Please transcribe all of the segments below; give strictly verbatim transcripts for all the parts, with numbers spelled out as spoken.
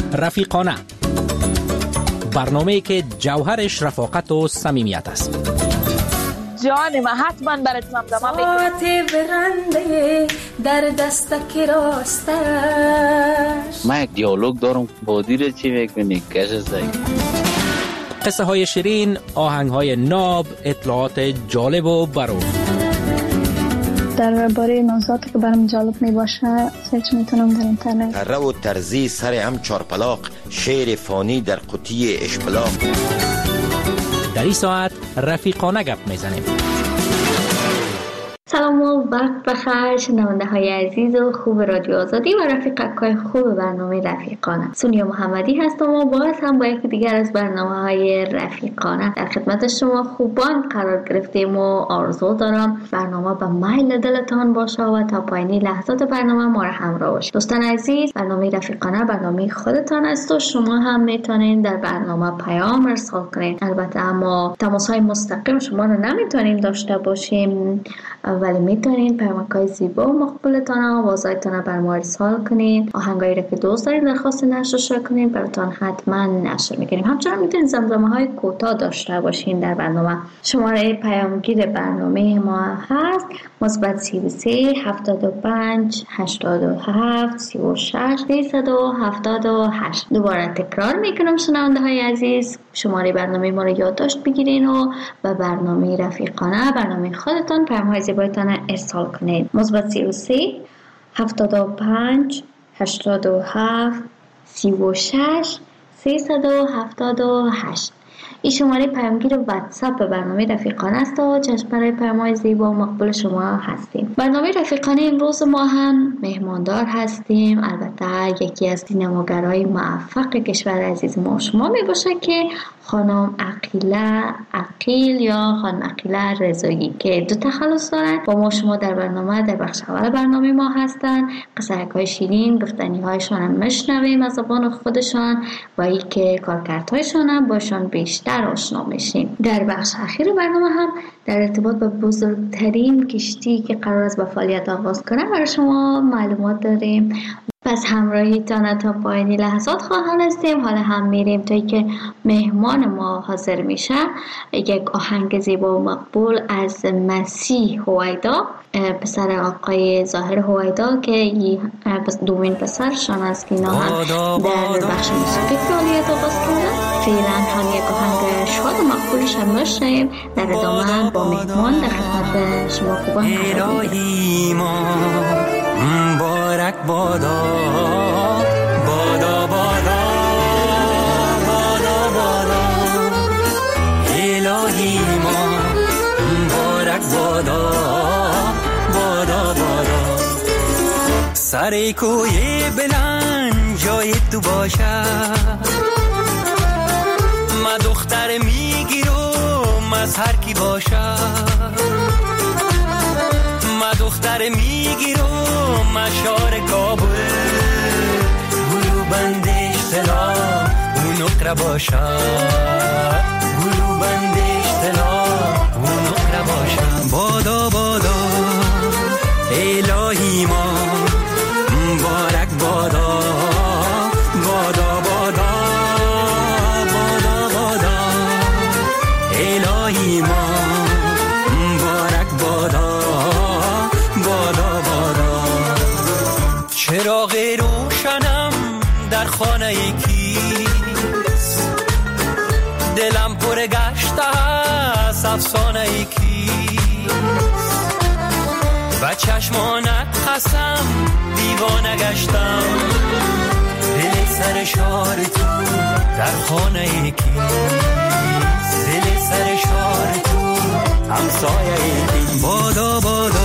رفیقانه، برنامه‌ای که جوهرش رفاقت و صمیمیت است. جان من حتما برات زمزمه میکنم. ساعت برنده در دستک راستش. من یک دیالوگ دارم با دیره چی میکنی کش زی. قصه های شیرین، آهنگ های ناب، اطلاعات جالب و برو. درباره موضوعاتی که برام جالب می باشه سرچ میتونم در اینترنت. تره و ترزی سر هم چارپلاق، شعر فانی در قوطی اشپلاق. در این ساعت رفیقانه گپ میزنیم. سلام و وقت بخیر شنونده های عزیز و خوب رادیو آزادی و رفیقای خوب برنامه رفیقانه. سونیا محمدی هستم و باز هم با یکی دیگر از برنامه های رفیقانه در خدمت شما خوبان قرار گرفتیم و آرزو دارم برنامه به میل دلتان باشه و تا پایانی لحظات برنامه ما را همراه باشید. دوستان عزیز، برنامه رفیقانه برنامه خودتان است و شما هم میتونین در برنامه پیام ارسال کنین. البته اما تماس های مستقیم شما رو نمیتونیم داشته باشیم، ولی میتونین پیامک‌های زیبا و مقبولتان آوازهایتان بر ما ارسال کنین. آهنگایی را که دوست دارین درخواست نشر کنین براتون حتما نشر میکنیم. همچنین میتونین زمزمه‌های کوتاه داشته باشین در برنامه. شماره پیامگیر برنامه ما هست مثبت سی و سه هفتاد و پنج هشتاد و هفت سی و شش سیصد و هفتاد و هشت. دوباره تکرار میکنم شنونده های عزیز، شماره برنامه ما رو یادداشت بگیرین و به برنامه رفیقانه برنامه خودتان پیام‌های زیبایتان ارسال کنید. مثبت سی و سه هفتاد و پنج هشتاد و هفت سی و شش سیصد و هفتاد و هشت. این شماره پیامگیر واتساپ برنامه رفیقانه است و چشم برای پیام‌های زیبا و مقبول شما هستیم. برنامه رفیقانه امروز ما هم مهماندار هستیم. البته یکی از سینماگرای موفق کشور عزیز ما شما می باشه که خانم عقیله عقیل یا خانم عقیله رضایی که دو تخلص دارن. با ما شما در برنامه در بخش اول برنامه ما هستن. قصه‌های شیرین گفتنی هایشان هم میشنویم از زبان خودشان و ای که کارکردهایشان هم باشان بیشتر آشنا میشیم. در بخش اخیر برنامه هم در ارتباط با بزرگترین کشتی که قرار است به فعالیت آغاز کنه برای شما معلومات داریم. پس همراهیتان تا پایانی لحظات خواهان هستیم. حالا هم میریم تا ای که مهمان ما حاضر میشه. یک آهنگ زیبا و مقبول از مسیح هویدا، پسر آقای ظاهر هویدا که دومین پسرشان است که اینا هم در بخش موسیقی فعالیت آغاز کردن. فعلا هم یک آهنگ شاد و مقبولش هم داشتیم. در ادامه با مهمان در خدمت شما خوبان قرار میدیم. مبارک بادا بادا بادا بادا بادا الهی ما مبارک بادا بادا بادا سر کوی بلند جای تو باشه ما دختر میگیرم از هر کی باشه ما دختر میگیرم مشار کابل گلو بندش تلا اون نکره باشا گلو بندش تلا اون نکره باشا بادا بادا الهی ما مبارک بادا بادا بادا بادا بادا الهی ما مبارک بادا بادا بادا چراغ روشنم در خانه یکیست دلم پر گشته است افسانه یکیست و چشمانت خسم دیوانه گشتم دل سر شار تو در خانه یکیست دل سر شار تو همسایه یکیست بادا بادا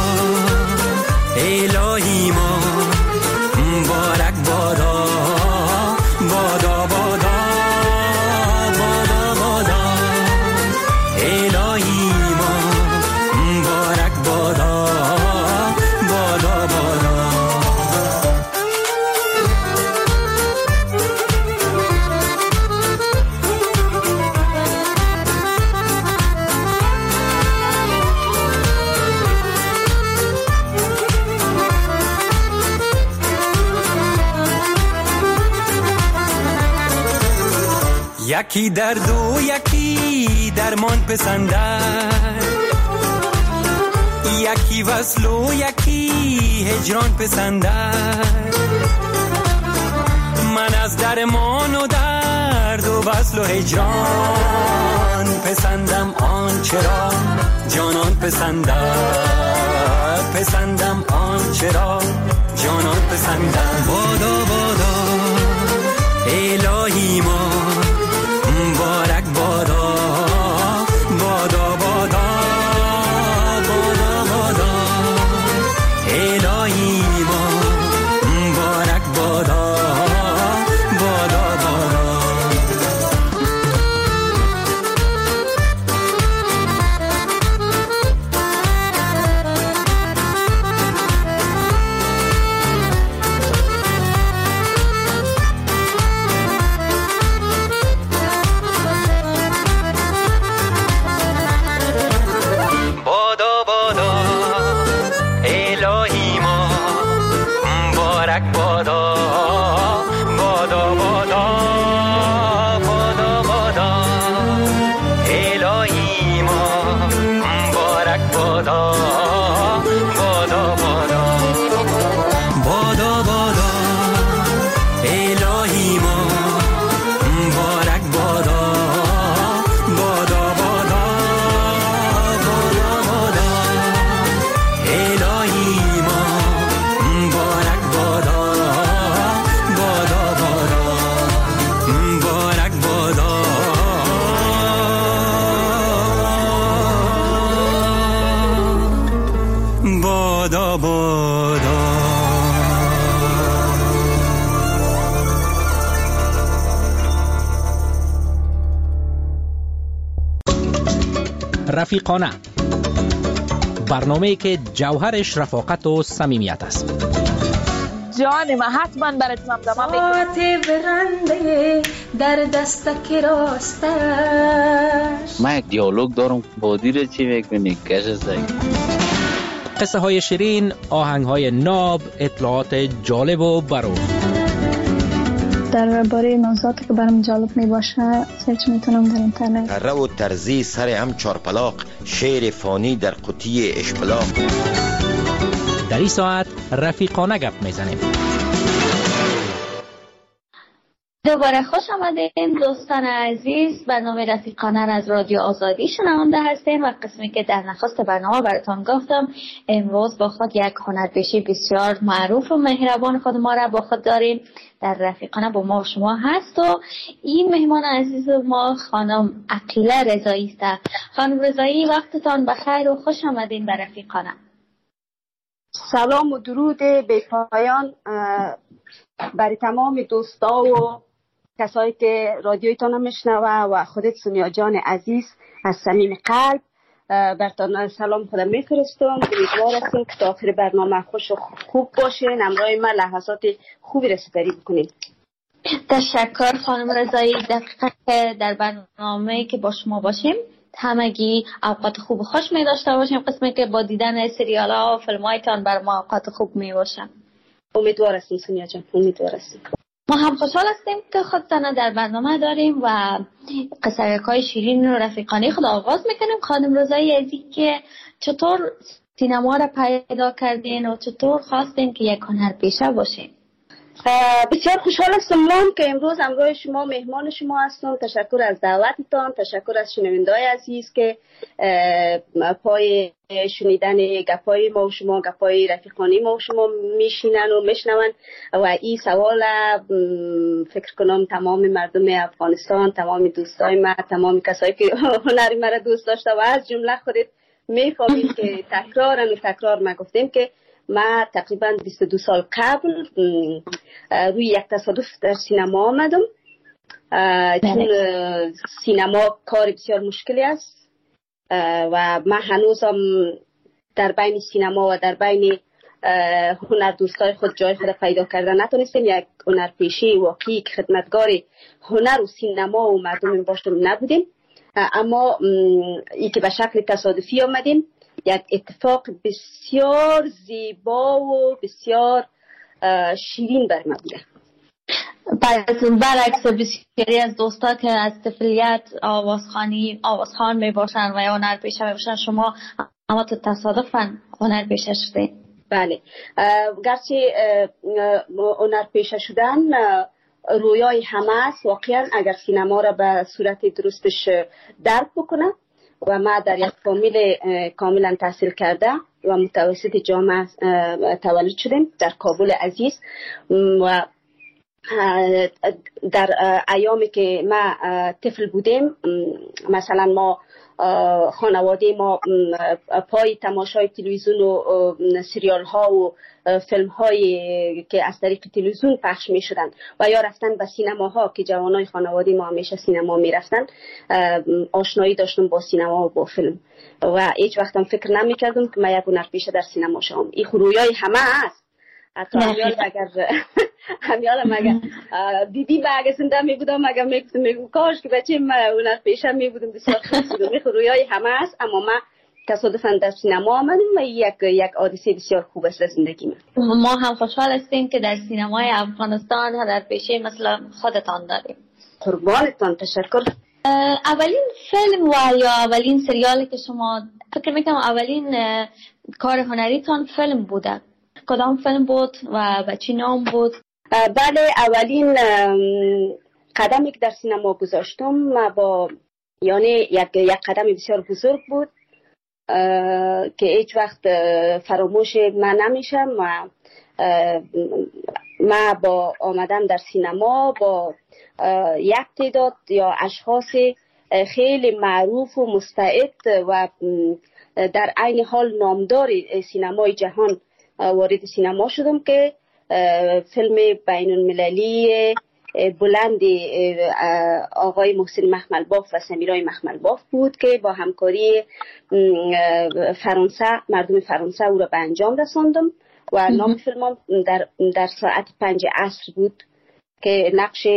الهی ما مبارک بادا بادا بادا بادا بادا الهی ما مبارک بادا بادا بادا یکی درد و یکی درمان پسندد، یکی وصل و یکی هجران پسندد. من از درمان و درد و وصل و هجران پسندم آن چرا جانان پسندد، پسندم آن چرا جانان پسندد. بادا بادا الهی ما مبارک بادا، بادا بادا بادا بادا الهی ما مبارک بادا، بادا بادا. رفیقانه، برنامه‌ای که جوهرش رفاقت و صمیمیت است. جان من حتما برات زمزمه میکنم. ساعت برنده در دستک راستش. من یک دیالوگ دارم با دیر چی میکنی کش سگ. قصه های شیرین، آهنگ های ناب، اطلاعات جالب و برو. درباره موضوعاتی که برام جالب می باشه سرچ میتونم در اینترنت. تره و ترزی سر هم چارپلاق، شعر فانی در قوطی اشپلاق. در این ساعت رفیقانه گپ میزنیم. دوباره خوش آمدین دوستان عزیز. برنامه رفیقانه از رادیو آزادی شنونده هستیم و قسمی که در نخست برنامه براتون گفتم امروز با خود یک هنرپیشه بسیار معروف و مهربان خود ما را با خود داریم. در رفیقانه با ما و شما هست و این مهمان عزیز ما خانم عقیله رضایی است. خانم رضایی وقتتان بخیر و خوش آمدین به رفیقانه. سلام و درود بی پایان برای تمام دوستا و کسایی که رادیویتان میشنوه و خودت سونیا جان عزیز از صمیم قلب برتان سلام خودم میفرستم. امیدوار هستم که تا آخر برنامه خوش و خوب باشین، همراه من لحظات خوبی رسیدگی بکنید. تشکر خانم رضایی. دقیقا در برنامه که با شما باشیم همگی اوقات خوب و خوش می داشته باشیم، قسمی که با دیدن سریال ها و فیلم هایتان بر ما اوقات خوب می باشم. امیدوار هستیم سونیا جان، امیدوار هستیم. ما هم خوشحال هستیم که خودتان در برنامه داریم و قصه‌های شیرین و رفیقانه خود آغاز میکنیم. خانم رضایی عزیز که چطور سینما را پیدا کردین و چطور خواستین که یک هنرپیشه باشین؟ بسیار خوشحال هستم من که امروز همراه شما مهمان شما هستم. تشکر از دعوتتان، تشکر از شنونده‌های عزیز که پای شنیدن گپای ما و شما، گپای رفیقانی ما و شما میشینن و میشنون و این سوال فکر کنم تمام مردم افغانستان، تمام دوستای من، تمام کسایی که هنری مرا دوست داشته و از جمله خودت میفهمید که تکرارن و تکرار ما گفتیم که ما تقریبا بیست و دو سال قبل روی یک تصادف در سینما آمدم، چون سینما کار بسیار مشکلی است و من هنوزم در بین سینما و در بین هنر دوستای خود جای خود پیدا کردن نتونستیم. یک هنرپیشه واقعی که خدمتگار هنر و سینما و مردم باشیم نبودیم، اما ای که به شکل تصادفی آمدیم یک اتفاق بسیار زیبا و بسیار شیرین بر من بوده. برعکس بسیاری از دوستا که از طفلیت آوازخوانی آوازخوان می باشن و یا هنرپیشه می باشن، شما اما تو تصادفاً هنرپیشه شدین. بله، گرچه هنرپیشه شدن رویای همه است واقعا اگر سینما را به صورت درستش درک بکنه و ما در یک فامیل کاملا تحصیل کرده و متوسط جامعه تولد شدیم در کابل عزیز و در ایامی که ما طفل بودیم مثلا ما خانواده ما پای تماشای تلویزیون و سریال ها و فیلم هایی که از طریق تلویزیون پخش می شدن و یا رفتن به سینما ها که جوانای خانواده ما همیشه سینما می رفتن، آشنایی داشتم با سینما و با فیلم و هیچ وقتم فکر نمی کردم که من یک هنرپیشه در سینما شوم. این رویای همه است. حتی همیال اگر همیال اگر دیدی و اگر زنده می بودم اگر می گفتم میگم کاش که بچه من هنرپیشه می بودم بسیار خوب بودم. این رویای همه است، اما من تصادفاً در سینما آمدم و یک یک حادثه بسیار خوب است در زندگی من. ما هم خوشحال هستیم که در سینمای افغانستان هنرپیشه مثل خودتان داریم. قربانتان، تشکر. اولین فیلم و یا اولین سریالی که شما فکر میکنم اولین کار هنریتان فیلم بوده، کدام فیلم بود و به چی نام بود؟ بله، اولین قدمی که در سینما گذاشتم با یعنی یک یک قدم بسیار بزرگ بود که هیچ وقت فراموش من نمیشم و ما با آمدن در سینما با یک تعداد یا اشخاص خیلی معروف و مستعد و در عین حال نامدار سینمای جهان وارد سینما شدم که فیلم بین المللی بلند آقای محسن مخملباف و سمیرای مخملباف بود که با همکاری فرانسه مردم فرانسه او را به انجام رساندم و نام فیلمم در در ساعت پنج عصر بود که نقش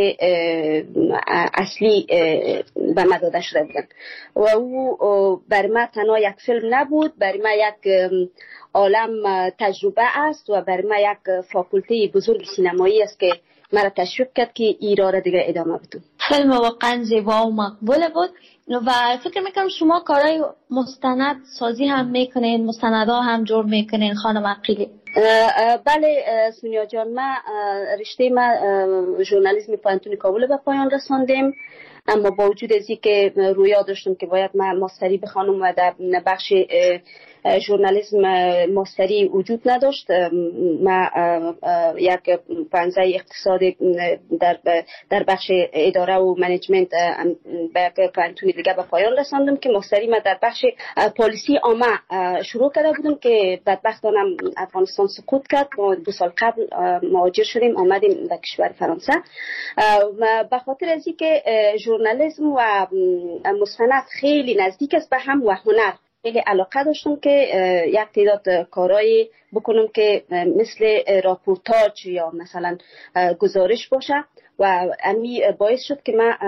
اصلی به من داده شده بودن و او بر من تنها یک فیلم نبود، بر من یک عالم تجربه است و بر من یک فاکولته بزرگ سینمایی است که مرا تشویق کرد که ایرا را دیگه ادامه بدم. فیلم واقعا زیبا و مقبول بود و فکر میکنم شما کارهای مستند سازی هم میکنین، مستندها هم جور میکنین خانم عقیلی. بله سونیا جان، ما رشته ما ژورنالیسم پانتون کابل به پایان رساندیم، اما با وجود از اینکه رویا داشتم که باید من ماستری بخوانم و در بخش ژورنالیسم ماستری وجود نداشت، ما یک پانزه اقتصاد در در بخش اداره و منیجمنت به پانتون دیگه به پایان رساندم که ماستری ما در بخش پالیسی عامه شروع کرده بودم که بدبختانه افغانستان سقوط کرد. ما دو سال قبل مهاجر شدیم آمدیم به کشور فرانسه به خاطر از اینکه ژورنالیسم و مستند خیلی نزدیک است به هم و هنر خیلی علاقه داشتم که یک تعداد کارایی بکنم که مثل راپورتاج یا مثلا گزارش باشه و امی باعث شد که من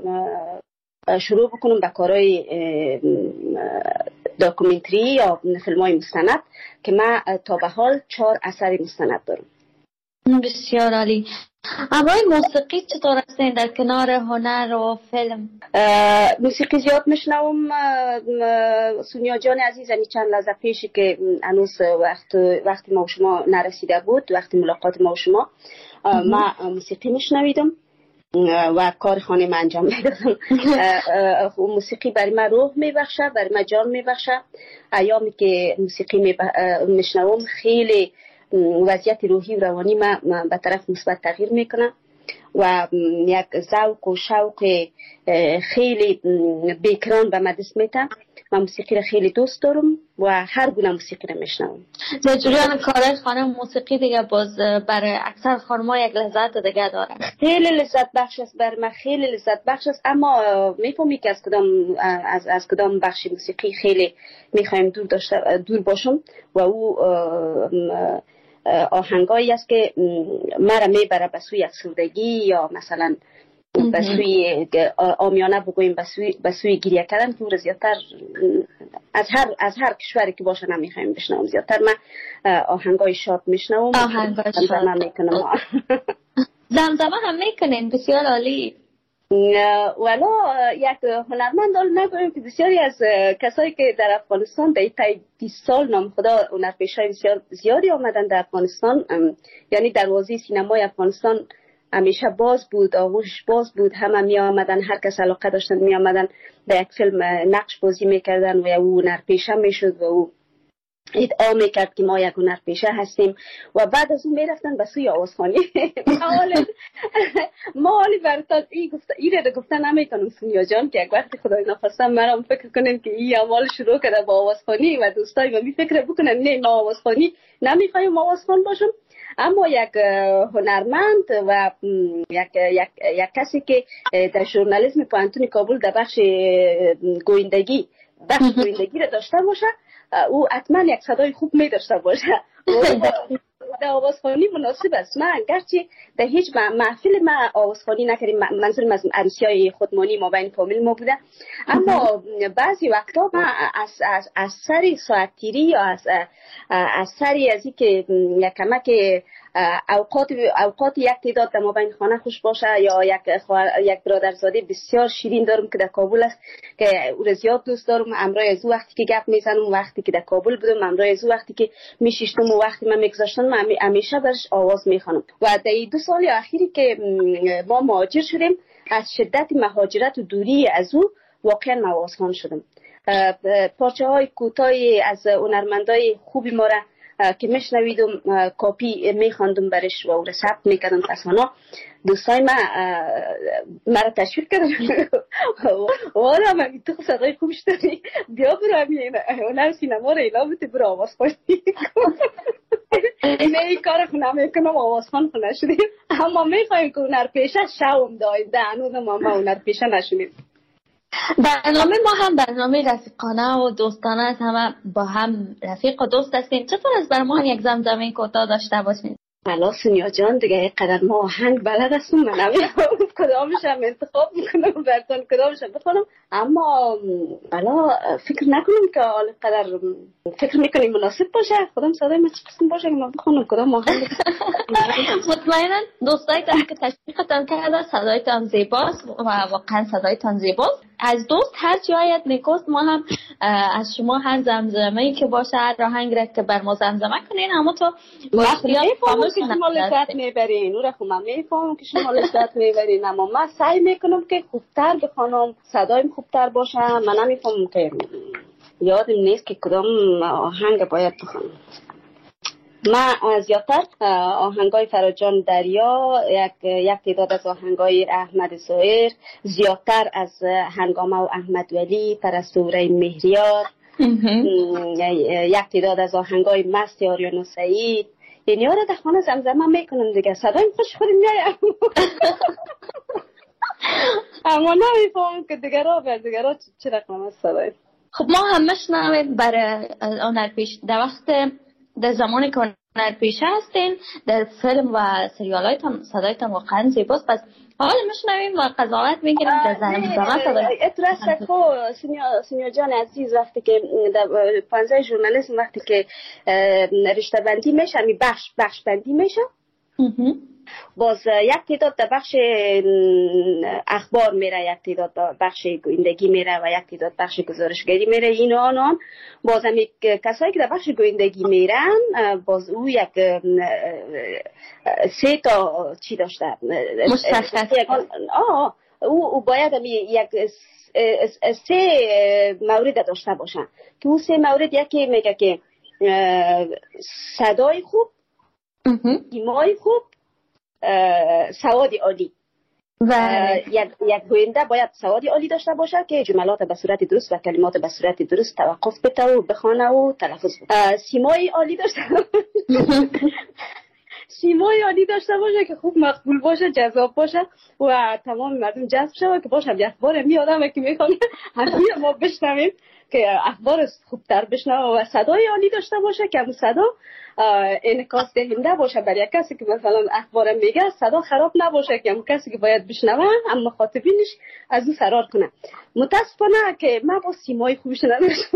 شروع بکنم به کارهای داکومنتری یا فیلم‌های مستند که من تا به حال چهار اثر مستند دارم. بسیار عالی. اما موسیقی چطور هستین در کنار هنر و فیلم؟ موسیقی زیاد میشنوم سونیا جان عزیز. این چند لحظه پیشی که هنوز وقت وقتی ما و شما نرسیده بود، وقتی ملاقات ما و شما، ما موسیقی میشنویدم و کار خانه من انجام میدادم. موسیقی برای من روح میبخشه، برای من جان میبخشه. ایامی که موسیقی میشنوم خیلی وضعیت روحی و روانی من به طرف مثبت تغییر میکنه و یک ذوق و شوق خیلی بیکران به من دست میده. من موسیقی را خیلی دوست دارم و هر گونه موسیقی را میشنوم. در جریان کارهای خانم موسیقی دیگه باز برای اکثر خانم‌ها یک لذت دیگه داره. خیلی لذت بخش است، بر من خیلی لذت بخش است، اما میفهمی که از کدام از از کدام بخش موسیقی خیلی میخوایم دور داشته دور باشم و او آهنگایی است که مرا میبره به سوی افسردگی یا مثلا به سوی آمیانه بگوییم به سوی به سوی گریه کردن که او زیادتر از هر از هر کشوری که باشه نمیخوایم بشنوم. زیادتر من آهنگای شاد میشنوم، آهنگای شاد میکنم. زمزمه هم میکنین، بسیار عالی. والا یک هنرمند حال نگویم که بسیاری از کسایی که در افغانستان در طی بیست سال نام خدا هنرپیشه‌های بسیار زیادی آمدن در افغانستان، یعنی دروازه سینمای افغانستان همیشه باز بود، آغوش باز بود، همه می آمدن، هر کس علاقه داشتن می آمدن در یک فیلم نقش بازی میکردن و او هنرپیشه میشد و او ادعا میکرد که ما یک هنرپیشه هستیم و بعد از اون میرفتن به سوی آوازخوانی. ما حالی برتان ای گفته ای را گفتن نمیکنم سونیا جان که یک وقتی خدای نخواستم مرام فکر کنین که این اعمال شروع کرده با آوازخوانی و دوستای من می فکر بکنن نه ما آوازخوانی نمیخوایم آوازخوان باشم، اما یک هنرمند و یک یک یک کسی که در ژورنالیسم پوهنتون کابل در بخش گویندگی بخش گویندگی را داشته باشه، او حتما یک صدای خوب می داشته باشه. در آوازخوانی مناسب است. من گرچه در هیچ محفل ما آوازخوانی نکردیم، منظورم از عروسی‌های خودمانی ما بین فامیل ما بوده، اما بعضی وقتا ما از از از سری ساعتگیری یا از از سری از اینکه یک کمک اوقات اوقات یک تعداد در ما بین خانه خوش باشه یا یک یک برادرزاده بسیار شیرین دارم که در کابل است که او را زیاد دوست دارم، امرای از وقتی که گپ میزنم وقتی که در کابل بودم، امرای از وقتی که میشیشتم و وقتی من میگذاشتم من همیشه برش آواز میخوانم. و در دو سال اخیری که ما مهاجر شدیم، از شدت مهاجرت و دوری از او واقعا من آوازخوان شدم. پارچه های کوتاهی از هنرمندای خوبی ما را که میشنویدم کاپی میخواندم برش و او را ثبت میکردم. پسانا دوستای من مرا تشویق کردن والا من تو صدای خوبش داری، بیا برو همین هنر سینما را اعلام بده، برو آوازخوانی. اینه این کار خونه میکنم، آوازخوان خونه شدیم، اما میخوایم که هنرپیشه شوم دایم هنوز ما هنرپیشه نشونیم. برنامه ما هم برنامه رفیقانه و دوستانه است، همه با هم رفیق و دوست هستیم. چطور از بر ما هم یک زمزمه کوتاه داشته باشیم؟ بلا سونیا جان دیگه اینقدر ما آهنگ بلد هستم، من نمیدونم کدامش هم انتخاب میکنم براتون کدامش هم بخونم، اما بلا فکر نکنم که حال قدر فکر میکنیم مناسب باشه. خودم صدای من چه قسم باشه که من بخونم کدام آهنگ. مطمئنا دوستایتان که تشویقتان کرده صدایتان زیباست و واقعا صدایتان زیباست. از دوست هر جایت نیکوست، ما هم از شما هر زمزمه‌ای که باشه هر آهنگ را که بر ما زمزمه کنین، اما تو وقتی میفهمم که شما لذت میبرین، او را خب من میفهمم که شما لذت میبرین، اما من سعی میکنم که خوبتر بخونم، صدایم خوبتر باشه. من نمیفهمم که یادم نیست که کدام آهنگ باید بخونم. من زیادتر آهنگای فراجان دریا، یک یک تعداد از آهنگای احمد ظاهر، زیادتر از هنگامه و احمد ولی، پرستوره مهریار، یک تعداد از آهنگای مست آریان و سعید، یعنی ها را در خانه زمزمه میکنم دیگه. صدایم خوش خودم میایم اما نمیفهمم که دیگه را بر دیگه را چه رقم است صدایم. خب ما هم مشنویم برای هنرپیش در وقت در زمانی که هنرپیشه هستین در فیلم و سریالایتان صدایتان واقعا زیباست، پس حالا میشنویم و قضاوت میکنیم در زمزمه صدای. اترس کو سونیا سونیا جان عزیز، وقتی که در پانزده ژورنالیسم وقتی که رشته بندی میشه، می بخش بخش بندی میشه، باز یک تعداد در بخش اخبار میره، یک تعداد در بخش گویندگی میره و یک تعداد بخش گزارشگری میره. این آنان باز هم کسایی که در بخش گویندگی میرن، باز او یک سه تا چی داشته مشخص. آه او او باید هم یک سه مورد داشته باشن که او سه مورد یکی میگه که صدای خوب، ایمای خوب، سواد عالی. و یک یک گوینده باید سواد عالی داشته باشه که جملات به صورت درست و کلمات به صورت درست توقف بده و بخونه و تلفظ بده. سیمای عالی داشته سیمای عالی داشته باشه که خوب مقبول باشه، جذاب باشه و تمام مردم جذب شه که باشه یه اخبار میادم که میخوام همین ما بشنویم که اخبار خوبتر بشنوه و صدای عالی داشته باشه که همون صدا انعکاس دهنده باشه برای کسی که مثلا اخبار میگه، صدا خراب نباشه که هم کسی که باید بشنوه هم مخاطبینش از اون فرار کنه. متاسفانه که من با سیمای خوبش نداشتم.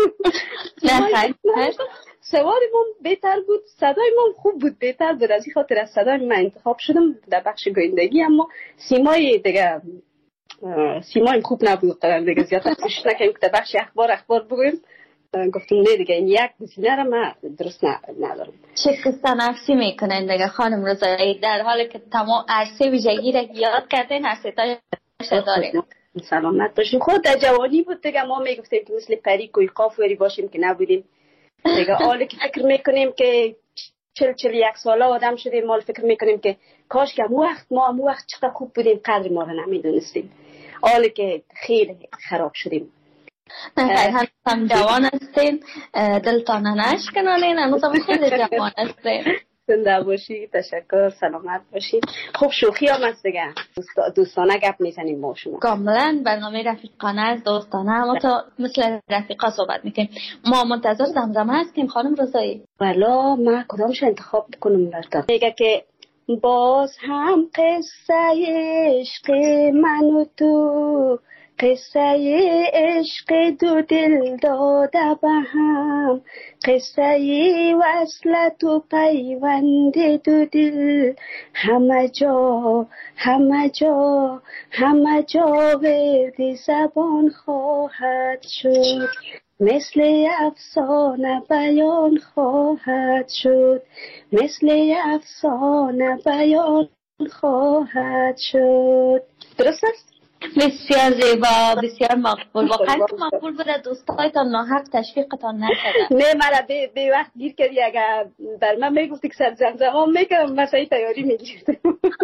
سواری من بهتر بود، صدای من خوب بود، بهتر بود، از این خاطر از صدای من انتخاب شدم در بخش گویندگی. اما سیمای دیگه سیمای خوب نبود، قرار دیگه زیادتر کوشش نکنیم که در بخش اخبار اخبار بگویم. گفتم نه دیگه این یک گزینه را من درست ندارم. چه قصه نفسی میکنن دیگه خانم رضایی، در حالی که تمام عرصه ویژگی را یاد کردین، هر ستای داریم. سلامت باشیم. خود در جوانی بود دیگه ما میگفتیم که مثل پری کوی قاف وری باشیم که نبودیم دیگه. حالا که فکر میکنیم که چل چل یک ساله آدم شدیم، ما فکر میکنیم که کاش که امو وقت ما امو وقت چقدر خوب بودیم، قدر ما رو نمیدونستیم. حالا که خیلی خراب شدیم. نه هم جوان هستین، دلتان نشکنانین، هنوز هم خیلی جوان هستین. زنده باشی، تشکر، سلامت باشی. خب شوخی هم هست دیگه، دوستانه گپ میزنیم ما شما. کاملا برنامه رفیقانه از دوستانه، اما تا مثل رفیقا صحبت میکنیم. ما منتظر زمزمه هستیم خانم رضایی. والا من کدامش انتخاب بکنم براتون؟ دیگه که باز هم قصه عشق من و تو، قصه عشق دو دل داده به هم، قصه وصلت و پیوند دو دل، همه جا همه جا همه جا ورد زبان خواهد شد، مثل افسانه بیان خواهد شد، مثل افسانه بیان خواهد شد. درست است؟ بسیار زیبا، بسیار مقبول. واقعا مقبول بوده، دوستایتان ناحق تشویقتان نشده. نه مرا به به وقت گیر کردی، اگر در من میگفتی که سر زمزمه میکنم مثلا تیاری میگیردم.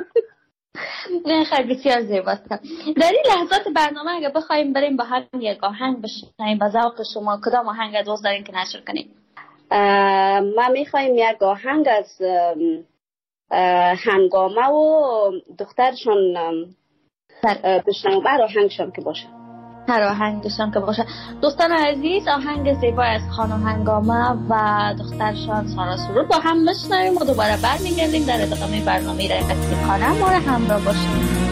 نه خیلی بسیار زیباست. در این لحظات برنامه اگر بخوایم بریم با هم یک آهنگ بشنویم، با ذوق شما کدام آهنگ دوست دارین که نشر کنیم؟ ما میخوایم یک آهنگ از هنگامه و دخترشون بشنویم، هر آهنگشان که باشه. هر آهنگشان که باشه. دوستان عزیز، آهنگ زیبا از خانم هنگامه و دخترشان سارا سرور با هم بشنویم و دوباره برمیگردیم در ادامه برنامه رفیقانه. ما را همراه باشیم.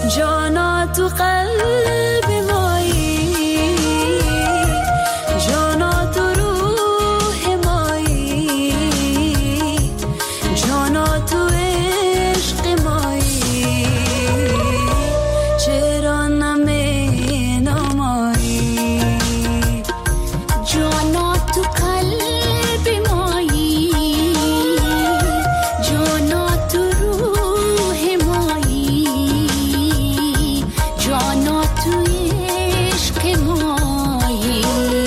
جانا تو قلب مایی، جانا تو روح مایی، جانا تو عشق مایی، چرا نمی نمایی. جانا تو قلب مایی، جانا تو روح مایی، جانا تو عشق مایی،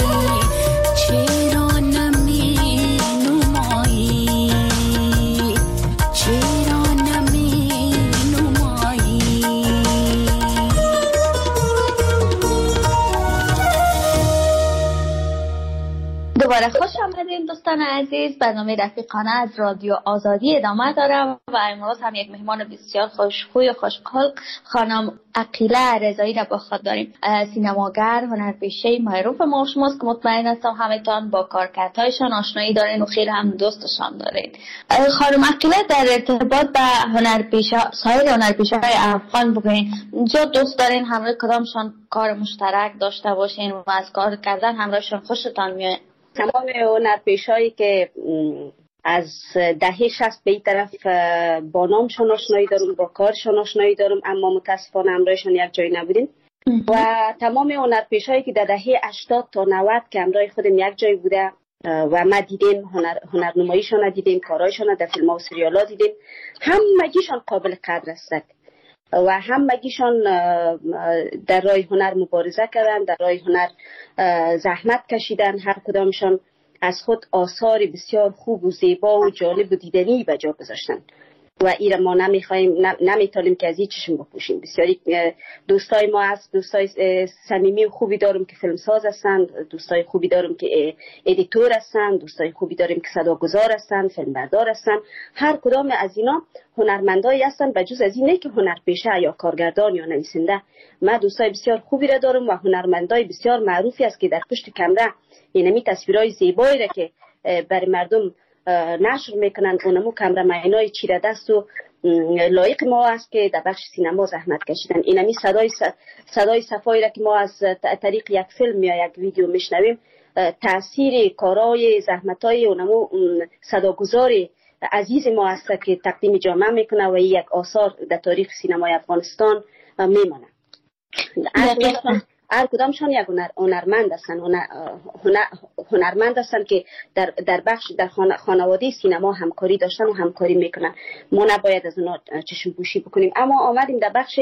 چرا نمی نمایی، چرا نمی نمایی. دوباره خوش آمدین دوستان عزیز. برنامه رفیقانه از رادیو آزادی ادامه دارم و امروز هم یک مهمان بسیار خوشخوی و خوشخلق خانم عقیله رضایی را با خود داریم. سینماگر، هنرپیشه معروف ما شماست که مطمئن هستم همه‌تان با کارکردهایشان آشنایی دارین و خیلی هم دوستشان دارین. خانم عقیله در ارتباط به هنرپیشه سایر هنرپیشه‌های افغان بگوین، جو دوست دارین همراه کدامشان کار مشترک داشته باشین و از کار کردن همراهشان خوشتان میاد؟ تمام هنرپیشه‌ای که از دهه شصت به این طرف با نامشان آشنایی دارم، با کارشان آشنایی دارم، اما متاسفانه همراهشان یک جایی نبودیم. و تمام هنرپیشه‌ای که در دهه هشتاد تا نود که همراه خودم یک جایی بوده و ما دیدیم، هنر هنرنماییشان دیدیم، کارهایشان در فیلم و سریالا دیدیم، همگیشان قابل قدر هستند و همگیشان در راه هنر مبارزه کردن، در راه هنر زحمت کشیدن. هر کدامشان از خود آثار بسیار خوب و زیبا و جالب و دیدنی به جا گذاشتن و ایره ما نمیخوایم نمیتونیم که از این چشم بپوشیم. بسیاری دوستای ما هست، دوستای صمیمی و خوبی دارم که فیلمساز هستند، دوستای خوبی دارم که ادیتور هستند، دوستای خوبی داریم که صداگذار هستند، فیلمبردار هستند. هر کدام از اینا هنرمندایی هستند، بجز از اینه که هنرپیشه یا کارگردان یا نویسنده. ما دوستای بسیار خوبی را دارم و هنرمندای بسیار معروفی است که در پشت کامera اینمی تصویرای زیبایی را که برای مردم نشر میکنن، اونمو کامرامنای چیره دست و لایق ما است که در بخش سینما زحمت کشیدن. اینمی صدای صدای صفایی را که ما از طریق یک فیلم یا یک ویدیو میشنویم، تاثیر کارهای زحمتای اونمو صداگذار عزیز ما است که تقدیم جامعه میکنه و یک آثار در تاریخ سینمای افغانستان میمانه. هر کدامشان یک هنرمند هستند، هنر، هنر، هنرمند هستند که در در بخش در خانواده سینما همکاری داشتن و همکاری میکنن. ما نباید از اونا چشم پوشی بکنیم. اما آمدیم در بخش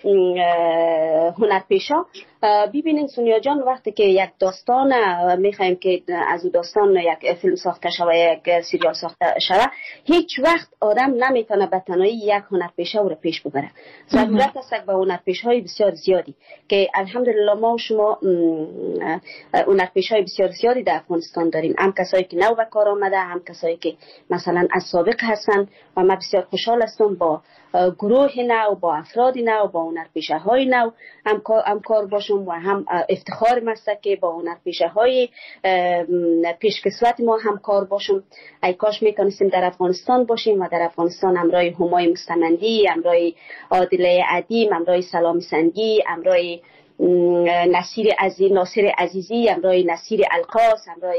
هنرپیشا. ببینین سونیا جان، وقتی که یک داستان میخوایم که از اون داستان یک فیلم ساخته شود، یک سریال ساخته شود، هیچ وقت آدم نمیتونه به تنهایی یک هنرپیشه رو پیش ببره. ضرورت است به هنرپیشه‌های بسیار زیادی که الحمدلله ما و شما هنرپیشه‌های بسیار زیادی در افغانستان داریم. هم کسایی که نو به کار آمده، هم کسایی که مثلا از سابق هستن و ما بسیار خوشحال هستم با گروه نو، با افراد نو، با هنرپیشه‌های نو همکار باشم و هم افتخار است که با هنرپیشه‌های پیشکسوت ما همکار باشم. ای کاش میتونستیم در افغانستان باشیم و در افغانستان همراه همای مستمندی، همراه عادله عدیم، همراه سلام سنگی، همراه نصیر عزیز، ناصر عزیزی، همراه نصیر القاس، همراه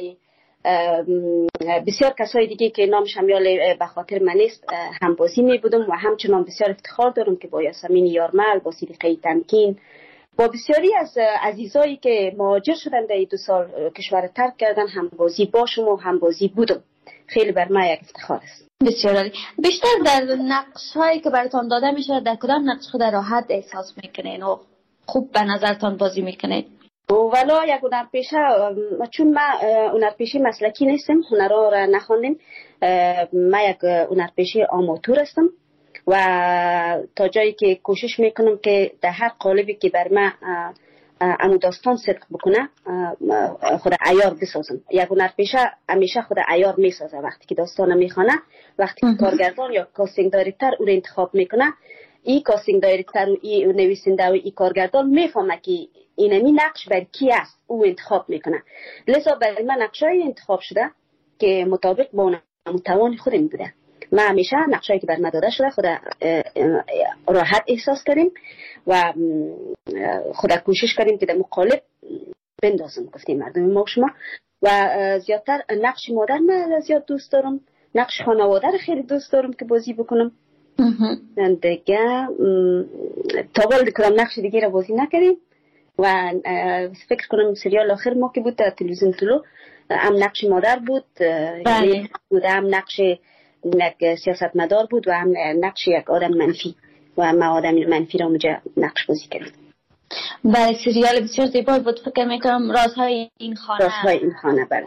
بسیار کسای دیگه که نامش هم به خاطر من نیست هم بازی می بودم و همچنان بسیار افتخار دارم که با یاسمین یارمل، با صدیقه تمکین، با بسیاری از عزیزایی که مهاجر شدن در دو سال کشور ترک کردن هم بازی باشم و هم بازی بودم. خیلی بر من یک افتخار است. بسیار عالی. بیشتر در نقش هایی که براتون داده میشه در کدام نقش خود راحت احساس میکنین و خوب به نظرتان بازی میکنین؟ والا یک هنرپیشه، چون من هنرپیشه مسلکی نیستم، هنرها را نخواندم، من یک هنرپیشه آماتور هستم و تا جایی که کوشش میکنم که در هر قالبی که بر من امو داستان صدق بکنه خود عیار بسازم. یک هنرپیشه همیشه خود عیار میسازه وقتی که داستان میخوانه، وقتی که کارگردان یا کاستینگ دایرکتور او را انتخاب میکنه، این کاستینگ دایرکتور و این نویسنده و این کارگردان میفهمه که اینمی نقش بر کی است، او انتخاب میکنه. لذا برای من نقشای انتخاب شده که مطابق با متوان خودم بوده ما همیشه نقشایی که بر ما داده شده خود راحت احساس کردیم و خود کوشش کردیم که در مقالب بندازم گفتیم مردم ما و شما. و زیادتر نقش مادر من زیاد دوست دارم، نقش خانواده رو خیلی دوست دارم که بازی بکنم. دیگه تا حالا کدام نقش دیگه رو بازی نکردیم و فکر کنم سریال آخر ما که بود در تلویزیون طلو هم نقش مادر بود، بله. هم نقش یک سیاستمدار بود و هم نقش یک آدم منفی و ما آدم منفی را اونجا نقش بازی کردیم. بله سریال بسیار زیبایی بود. فکر میکنم رازهای این خانه. رازهای این خانه بله.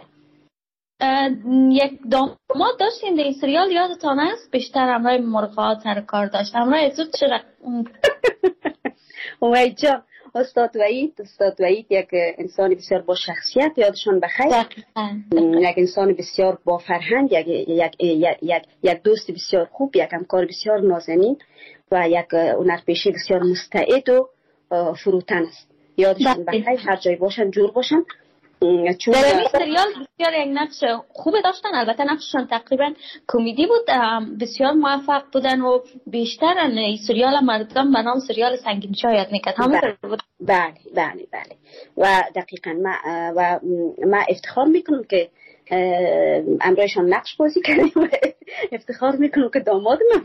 یک داماد داشتین در این سریال یادتان است؟ بیشتر همراه مرغات سر کار داشت. همراه زود چرا؟ وای جا استاد وحید استاد وحید یک انسان بسیار با شخصیت، یادشان بخیر. یک انسان بسیار با فرهنگ، یک یک یک یک, یک دوست بسیار خوب، یک همکار بسیار نازنین و یک هنرپیشه بسیار مستعد و فروتن است. یادشان بخیر، هر جای باشن جور باشن. چون در این سریال بسیار یک نقش خوب داشتن. البته نقششان تقریبا کمدی بود، بسیار موفق بودن و بیشتر این سریال مردم به نام سریال سنگین چای یاد میکرد. بله بله بله بله و دقیقا ما و ما افتخار میکنم که امرایشان نقش بازی کردیم و افتخار میکنم که داماد من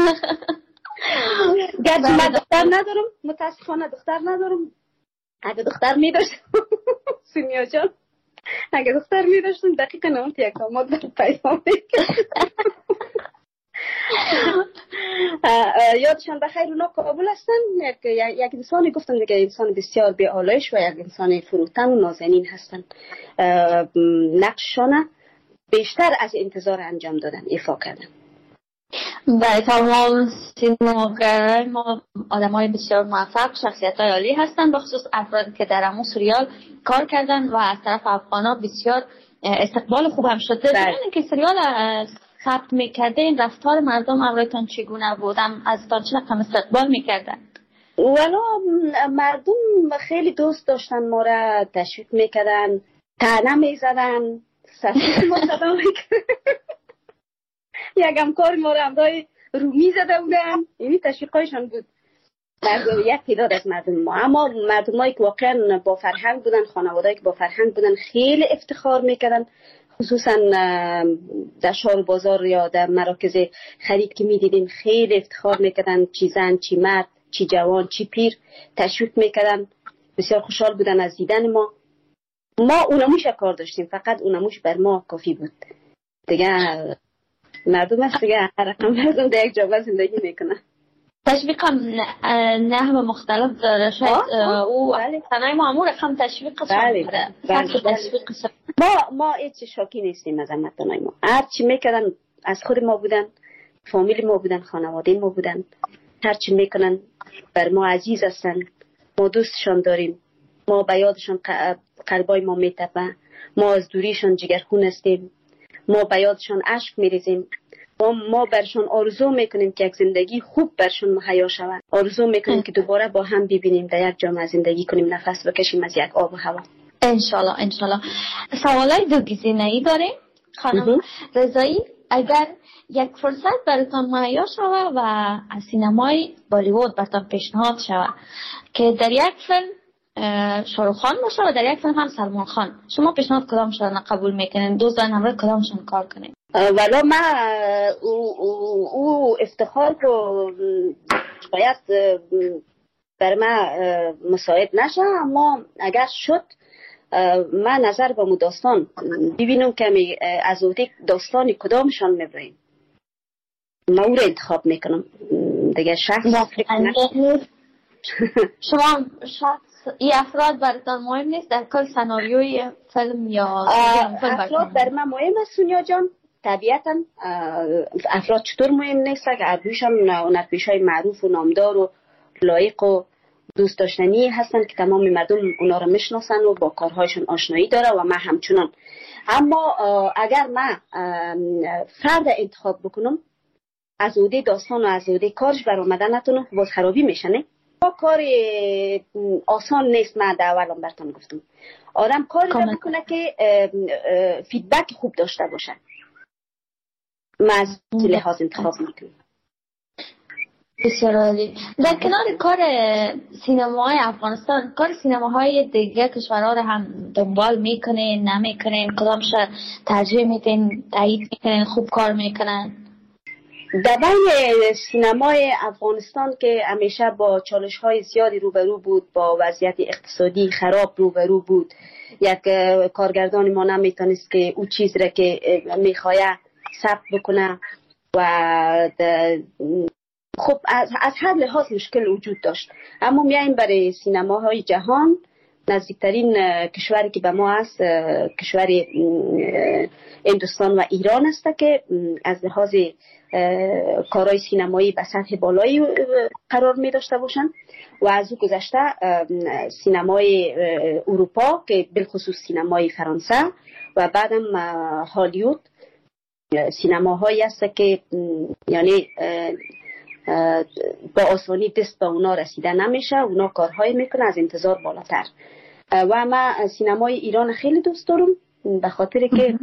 گرچه من دختر ندارم، متاسفانه دختر ندارم. اگه دختر می داشتم سونیا جان اگه دختر می داشتم دقیقا نمون یک داماد در پیدا میکرد. یادشان بخیر اونا کابل هستن. یک, یک انسانی گفتم دیگه انسان بسیار بی آلایش و یک انسان فروتن و نازنین هستن. نقششان بیشتر از انتظار انجام دادن، ایفا کردن. برای تمام سینماگرای ما آدم های بسیار موفق، شخصیت های عالی هستن، بخصوص افرادی که در همون سریال کار کردن و از طرف افغان ها بسیار استقبال خوب هم شده. ببینید که سریال ثبت میکرده این رفتار مردم امرایتان چگونه بودم، از تان چه رقم استقبال میکردن؟ والا مردم خیلی دوست داشتن، ما را تشویق میکردن، طعنه میزدن، سفید ما صدا میکردن. یک همکار ما را همراه رومی زده بودن. اینی تشویقایشان بود. مردم یک تعداد از مردم ما، اما مردمایی که واقعا با فرهنگ بودن، خانوادهایی که با فرهنگ بودن خیلی افتخار میکردن. خصوصا در شهر بازار یا در مراکز خرید که میدیدیم خیلی افتخار میکردن، چی زن چی مرد چی جوان چی پیر تشویق میکردن. بسیار خوشحال بودن از دیدن ما. ما اونموش کار داشتیم، فقط اونموش بر ما کافی بود دیگه. مردم هست دیگه، هر رقم مردم در یک جامعه زندگی میکنن. تشویق هم نحو مختلف داره. شاید او تنهای ما همون رقم تشویق بله ما ما هیچ شاکی نیستیم از همتنهای ما. هر چی میکردن از خود ما بودن، فامیل ما بودن، خانواده ما بودن. هر چی میکنن بر ما عزیز هستن، ما دوستشان داریم، ما به یادشان قلبای ما میتپه، ما از دوریشان جگرخون هستیم، ما به یادشان اشک میریزیم، ما, ما برشان آرزو میکنیم که یک زندگی خوب برشان مهیا شود. آرزو میکنیم که دوباره با هم ببینیم، در یک جامعه زندگی کنیم، نفس بکشیم از یک آب و هوا. انشالله انشالله. سوالای دو گزینه‌ای داریم خانم رضایی. اگر یک فرصت براتون مهیا شود و از سینمای بالیوود براتون پیشنهاد شود که در یک فیلم شاروخ خان باشه و در یک فیلم هم سلمان خان، شما پیشنهاد کدامشون قبول میکنین؟ دو زن همراه کدامشون کار کنین؟ والا من او, او, او افتخار رو شاید بر من مساعد نشه، اما اگر شد من نظر به داستان ببینم که از اوتی داستانی کدامشان میبریم، من او رو انتخاب میکنم دیگه. شخص شما شخص ای افراد براتون مهم نیست در کل سناریوی فیلم یا فیلم؟ افراد بر من مهم است سونیا جان. طبیعتا افراد چطور مهم نیست که ابروش هم هنرپیشه‌های معروف و نامدار و لایق و دوست داشتنی هستن که تمام مردم اونا رو میشناسن و با کارهایشون آشنایی داره و من همچنان. اما اگر من فرد انتخاب بکنم از عهده داستان و از عهده کارش برآمده نتونم، باز خرابی میشه. نه با کار آسان نیست. من در اولم براتون گفتم آدم کاری را بکنه که فیدبک خوب داشته باشه. ما از لحاظ انتخاب میکنیم. بسیار عالی. در کنار کار سینماهای افغانستان، کار سینماهای دیگه کشورها رو هم دنبال میکنین نمیکنین؟ کدامش ترجیح میدین، تایید میکنین خوب کار میکنن؟ در بین سینمای افغانستان که همیشه با چالش های زیادی روبرو بود، با وضعیت اقتصادی خراب روبرو بود، یک کارگردان ما نمیتونست که او چیز را که میخواه ثبت بکنه و خب از, از هر لحاظ مشکل وجود داشت. اما میایم برای سینماهای جهان، نزدیکترین کشوری که به ما هست کشور هندوستان و ایران است که از لحاظ کارهای سینمایی به سطح بالایی قرار می داشته باشند و از او گذشته سینمای اروپا که بالخصوص سینمای فرانسه و بعدم هالیوود سینماهایی است که یعنی با آسانی دست به اونا رسیده نمیشه، اونا کارهایی میکنه از انتظار بالاتر. و ما سینمای ایران خیلی دوست دارم به خاطر که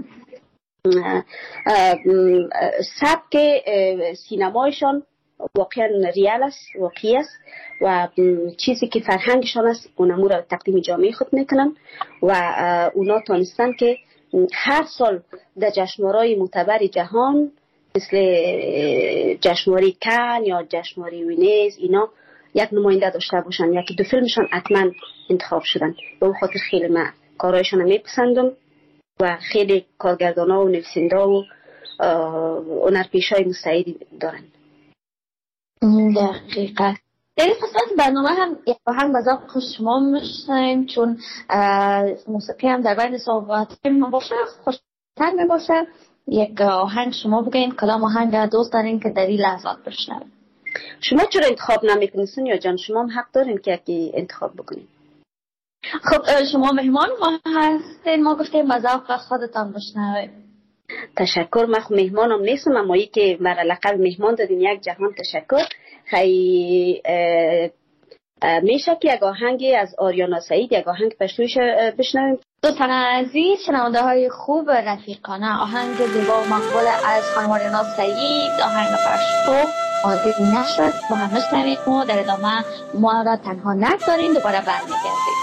سبک سینمایشان واقعا ریال است، واقعی است و چیزی که فرهنگشان است اونمو را تقدیم جامعه خود میکنن و اونا تانستن که هر سال در جشنواره‌های معتبر جهان مثل جشنواره کن یا جشنواره وینیز اینا یک نماینده داشته باشن، یکی دو فیلمشان حتما انتخاب شدن. به اون خاطر خیلی من کارهایشان رو میپسندم و خیلی کارگردانا و نویسنده و هنرپیشه‌های مستعدی دارن. دقیقاً. در این قسمت برنامه هم یک آهنگ بذار خوش شما میشنیم، چون موسیقی هم در بین صحبت ما باشه خوشتر می باشه. یک آهنگ شما بگین کدام آهنگ دوست دارین که در این لحظات بشنویم؟ شما چرا انتخاب نمیکنین سونیا جان؟ شما هم حق دارین که یکی انتخاب بکنین. خب شما مهمان ما هستین، ما گفتیم به ذوق خودتان بشنویم. تشکر. من خب مهمانم نیستم، اما ای که مرا لقب مهمان دادین یک جهان تشکر. خیلی میشه که یک آهنگی از آریانا سعید، یک آهنگ پشتویش بشنویم. دوستان عزیز، شنونده های خوب رفیقانه، آهنگ زیبا و مقبول از خانم آریانا سعید، آهنگ پشتو عادی نشد با هم بشنویم و در ادامه ما را تنها نگذارین، دوباره برمیگردیم.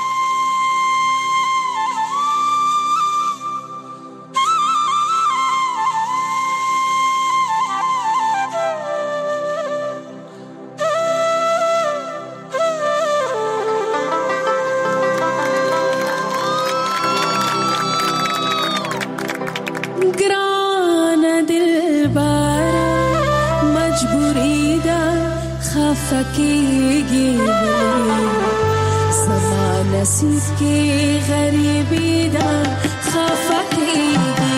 فکیگی زمان نصیب کی غریبی دا خفکیگی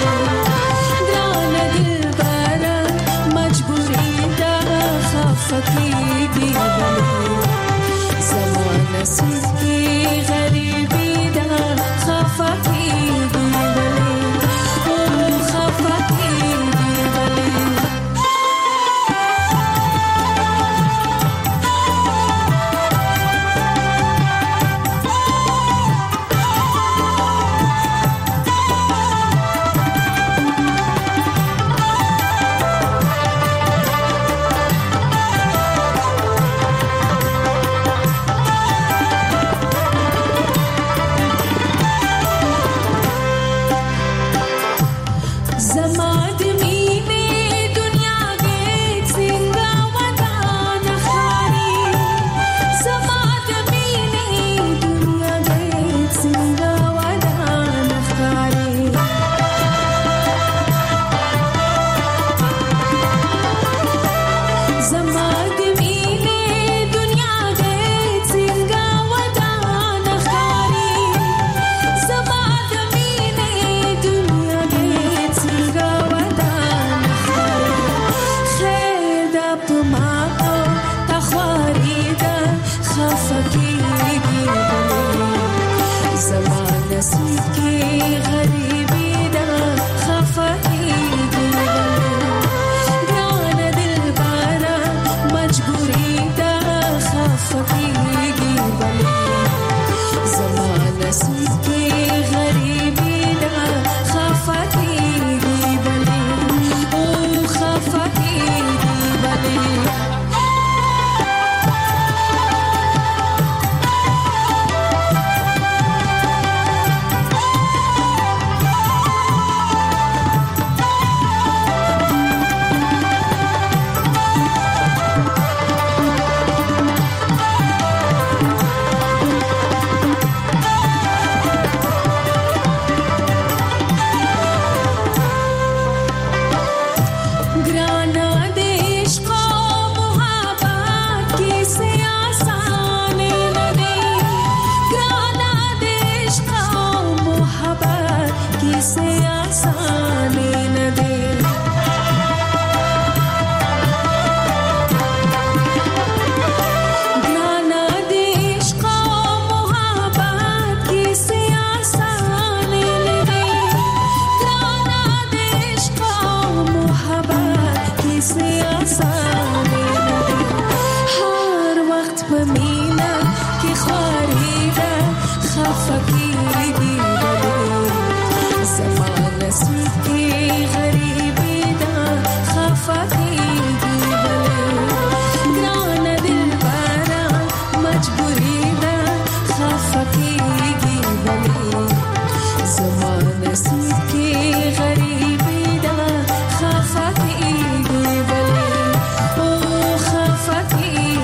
گران دل بارا مجبوری دا خفکیگی زمان نصیب کی غریبی دا خفکیگی او خفکیگی خفگی زمان سوکی غریبی دا خفگی گران دل بارا مجبوری دا خفگی زمان سوکی غریبی دا خفگی او خفگی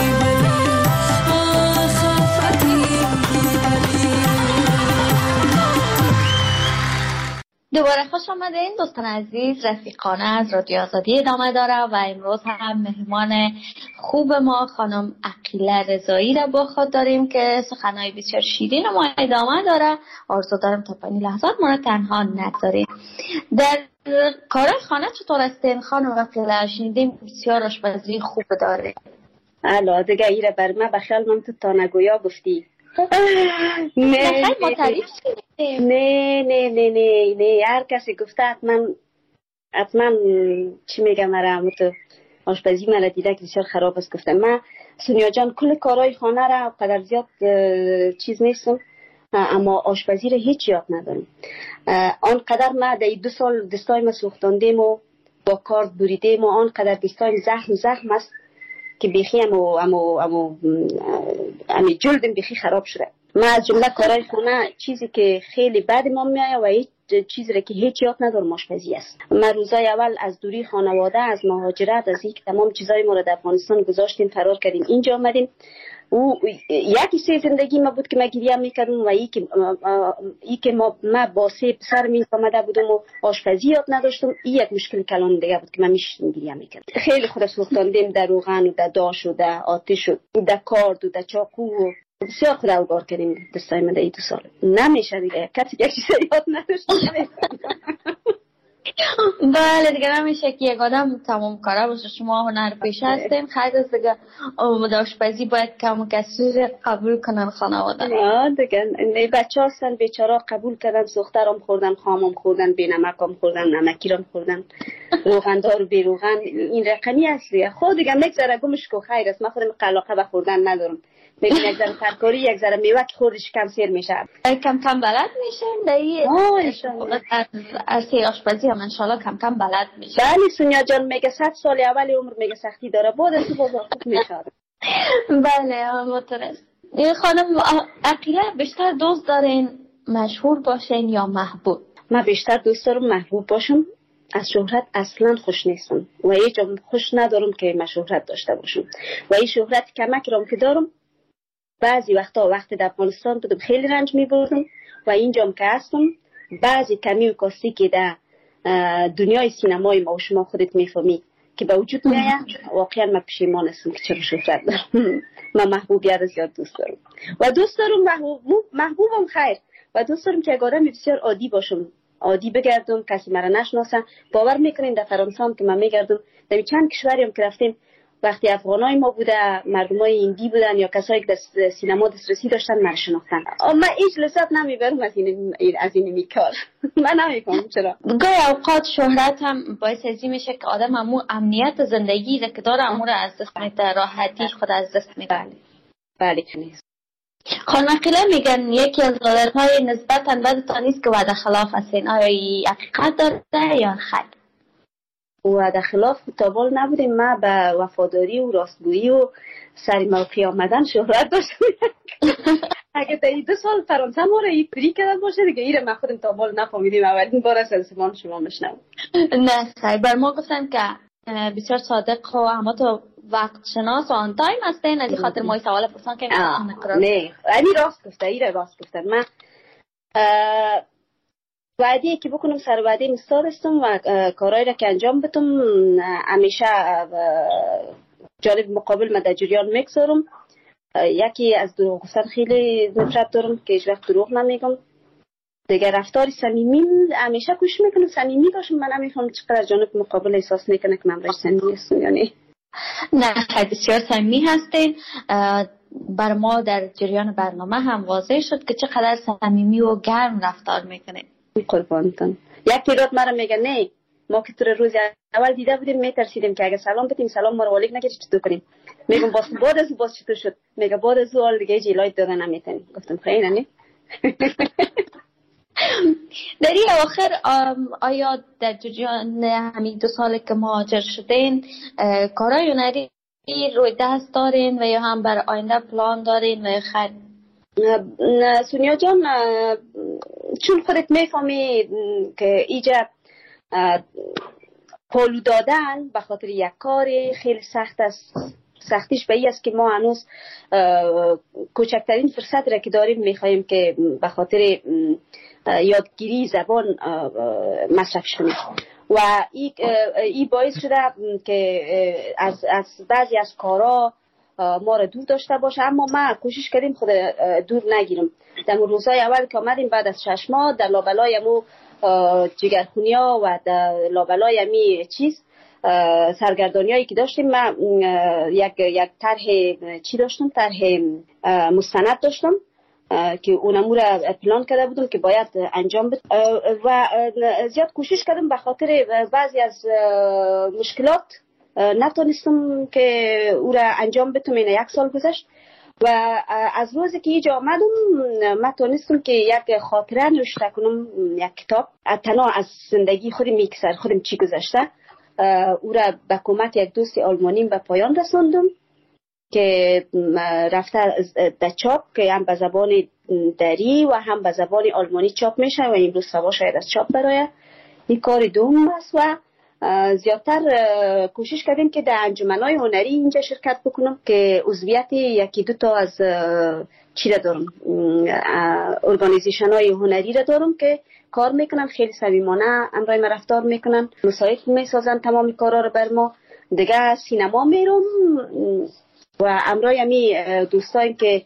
دوباره خوش آمدین دوستان عزیز. رفیقانه از رادیو آزادی ادامه داره و امروز هم مهمان خوب ما خانم عقیله رضایی را با خود داریم که سخنهای بسیار شیرین ما ادامه داره. آرزو دارم تا پایین لحظات ما را تنها نگذاریم. در کارهای خانه چطور هستین خانم عقیله؟ شنیدیم بسیار آشپزی خوب داره. الا دیگه ایره بر من بخیال من تو تا نگویا گفتی. نه ما تعریف شدیم. نه نه نه نه نه هر کسی گفته حتما حتما چی میگم مرا تو آشپزی مرا دیده که بسیار خراب است. گفتم من سونیا جان کل کارهای خانه را قدر زیاد چیز نیستم اما آشپزی را هیچ یاد ندارم. آنقدر من در دو سال دستای ما سوختاندیم و با کارد بریدیم و آنقدر دستایم زخم زخم است که بیخی امو امو امو امی جلدم بیخی خراب شده. من از جمله کارهای خونه چیزی که خیلی بد ما میایه و هیچ چیزی را که هیچ یاد ندارم آشپزی است. من روزای اول از دوری خانواده، از مهاجرت، از اینکه تمام چیزای ما را در افغانستان گذاشتیم فرار کردیم اینجا آمدیم. و یکی سه زندگی ما بود که ما گریه میکردم و ای که ای که ما ما با سه پسر می آمده بودم و آشپزی یاد نداشتم. این یک مشکل کلان دیگه بود که من میشتم گریه میکردم. خیلی خود سوختاندیم در روغن و در داش و در آتش و در کارد و در چاقو و بسیار خود اوگار کردیم دستای من در دو سال. نمیشه دیگه کسی که چیزی یاد نداشت. بله دیگه نمیشه که یک آدم تمام کاره باشه. شما هنر پیشه هستین خیلی از دیگه آشپزی باید کم و کسر قبول کنن خانواده. آه دیگه بچه هستن بیچاره قبول کردن. سخترم خوردن، خامم خوردن، بی نمکم خوردن، نمکیرم خوردن، روغندار و بی روغن. این رقمی هست دیگه. خود دیگه میگذره گمش کو خیر است. من خودم علاقه به خوردن ندارم. میگم یک ذره ترکاری یک ذره میوه که خوردش کم سیر میشه. کم کم بلد میشین دایی از سی آشپزی هم انشالله کم کم بلد میشه. بله سونیا جان میگه صد سال اول عمر میگه سختی داره بعد از باز خوب میشه. بله مترس. این خانم عقیله بیشتر دوست دارین مشهور باشین یا محبوب؟ من بیشتر دوست دارم محبوب باشم. از شهرت اصلا خوش نیستم و هیچ جا خوش ندارم که من شهرت داشته باشم و این شهرت کمک رام که دارم. بعضی وقتا وقتی در افغانستان بودم خیلی رنج می بردم و اینجام که هستم بعضی کمی و کاستی که در دنیای سینمای ما و شما خودت میفهمی که به وجود میایه واقعا من پشیمان هستم که چرا شهرت دارم. من محبوبیت زیاد دوست دارم و دوست دارم محبوب محبوبم خیر و دوست دارم که یک آدم بسیار عادی باشم، عادی بگردم، کسی مرا نشناسه. باور میکنین در فرانسه هم که من میگردم در چند کشوری هم که رفتیم وقتی افغانای ما بوده، مردمای هندی بودن یا کسایی که در سینما دسترسی داشتن من شناختن. من هیچ لذت نمیبرم از این از این میکار. من نمیفهمم چرا. گاهی اوقات شهرت هم باعث ازی میشه که آدم همون امنیت زندگی را که داره امور از دست میده، راحتیش خود از دست میده. بله. خانم عقیله میگن یکی از عادتهای نسبتاً بدتان نیست که وعده خلاف هستین. آیا این حقیقت داره یا خیر؟ وعده خلاف تابال نبودیم. ما به وفاداری و راستگویی و سری موقعی آمدن شهرت داشتم. اگه تا این دو سال فرانسه ما را این پری کردن باشه دیگه ایره من خودم تابال نفهمیدیم. اولین بار از زبان شما میشنم. نه خیر، بر ما گفتن که بسیار صادق و اما تو وقت شناس و آن تایم هستین. از این خاطر ما سوال پرسان که نه این راست گفته، ایره راست گفتن. من وعده که بکنم سر وعده ایستاده هستم و کارهایی را که انجام بدم همیشه جانب مقابل من در جریان میگذارم. یکی از دروغ گفتن خیلی نفرت دارم که هیچ وقت دروغ نمیگم. دیگه رفتار صمیمی همیشه کوشش میکنم صمیمی باشم. من نمیفهمم چقدر جانب مقابل احساس میکنه که من برای صمیمی هستم یا نه. نه بسیار صمیمی هستین. بر ما در جریان برنامه هم واضح شد که چقدر صمیمی و گرم رفتار میکنه. قربانتون. یک پیرات مرا میگه نه ما که تو روز اول دیده بودیم میترسیدیم که اگه سلام بدیم سلام ما رو والیک نگیری چطور کنیم. میگم باز بعد از باز چطور شد؟ میگه بعد از اول دیگه جلوی دادن نمیتونی. گفتم خیلی نه در این آخر آیا در جریان همین دو سال که مهاجر شدین کارهای هنری روی دست دارین و یا هم بر آینده پلان دارین و خیر؟ سونیا جان، چون خودت میفهمی که ایجا پولو دادن به خاطر یک کار خیلی سخت است. سختیش به این است که ما هنوز کوچکترین فرصت را که داریم میخواییم که به خاطر یادگیری زبان مصرف کنیم و این ای باعث شده که از, از بعضی از کارا ما را دور داشته باشه، اما ما کوشش کردیم خود دور نگیرم. در روزهای اول که آمدیم بعد از شش ماه در لابلای مو جگرخونیا و در لابلای می چیز سرگردانی هایی که داشتیم، ما یک یک طرح چی داشتم، طرح مستند داشتم که اونمو را پلان کرده بودم که باید انجام بدم و زیاد کوشش کردم به خاطر بعضی از مشکلات نتونستم که او را انجام بدم. این یک سال گذشت و از روزی که اینجا آمدم من تونستم که یک خاطره نوشته کنم، یک کتاب تنها از زندگی خودم، یک سر خودم چی گذشته. او را به کمک یک دوست آلمانیم به پایان رساندم که رفته در چاپ که هم به زبان دری و هم به زبان آلمانی چاپ میشه و امروز سوا شاید از چاپ برای این کار دوم است و زیادتر کوشش کردیم که در انجمنهای هنری اینجا شرکت بکنم که عضویت یکی دو تا از چی را دارم، ارگانیزیشن های هنری را دارم که کار میکنن، خیلی صمیمانه امرای ما رفتار میکنن، مساعد میسازن تمام کارا رو بر ما. دیگه سینما میرم و امرای همی دوستایی که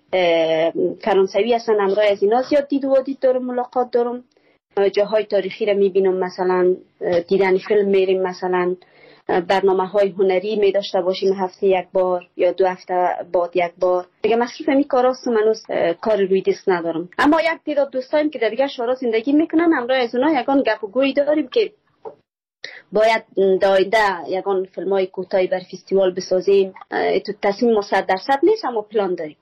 فرانسوی هستن امرای از اینا زیاد دید و دید دارم، ملاقات دارم. جاهای تاریخی را میبینم، مثلا دیدن فیلم میریم، مثلا برنامه های هنری می داشته باشیم هفته یک بار یا دو هفته بعد یک بار. دیگه مصروف می کار هستم، هنوز کار روی دست ندارم. اما یک تعداد دوستایم که در دیگه شهرها زندگی میکنن، امرای از اونا یگان گپ و گوی داریم که باید داینده یگان فیلم های کوتاهی بر فستیوال بسازیم. تو تصمیم ما صد درصد نیست اما پلان داریم.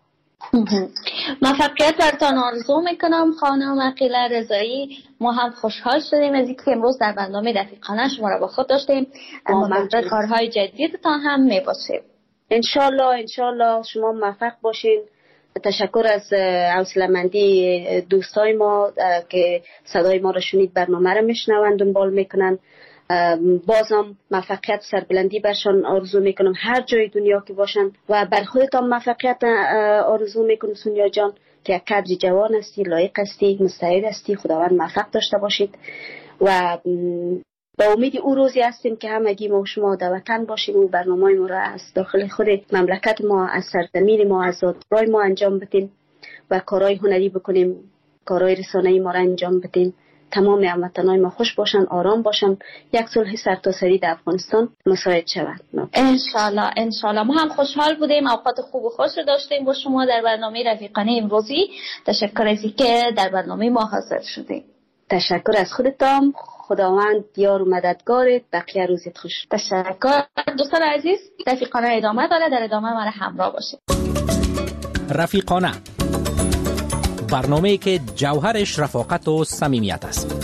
موفقیت براتان آرزو میکنم خانم عقیله رضایی. ما هم خوشحال شدیم از اینکه امروز در برنامه رفیقانه شما را با خود داشتیم. منتظر کارهای جدیدتان هم میباشیم. انشالله انشالله شما موفق باشین. تشکر از حوصله‌مندی دوستای ما که صدای ما را شنید، برنامه را میشنوند، دنبال میکنن. بازم موفقیت سربلندی برشان آرزو میکنم هر جای دنیا که باشن و بر خودتان موفقیت آرزو میکنم سونیا جان که یک کادر جوان هستی، لایق هستی، مستعد هستی. خداوند موفق داشته باشید و با امید او روزی هستیم که همگی ما و شما در وطن باشیم و برنامه ما را از داخل خود مملکت ما، از سرزمین ما، از زادگاه ما انجام بدیم و کارهای هنری بکنیم، کارهای رسانه‌ای ما را انجام بدیم. تمام هموطنان ما خوش باشن، آرام باشن، یک صلح سرتاسری در افغانستان مساعد شود. انشالله انشالله. ما هم خوشحال بودیم، اوقات خوب و خوش داشتیم با شما در برنامه رفیقانه امروزی. تشکر از اینکه در برنامه ما حاضر شدیم. تشکر از خودتان. خداوند یار و مددگارت. بقیه روزت خوش. تشکر دوستان عزیز. رفیقانه ادامه داره، در ادامه ما همراه باشید. رفیقانه، برنامه‌ای که جوهرش رفاقت و صمیمیت است.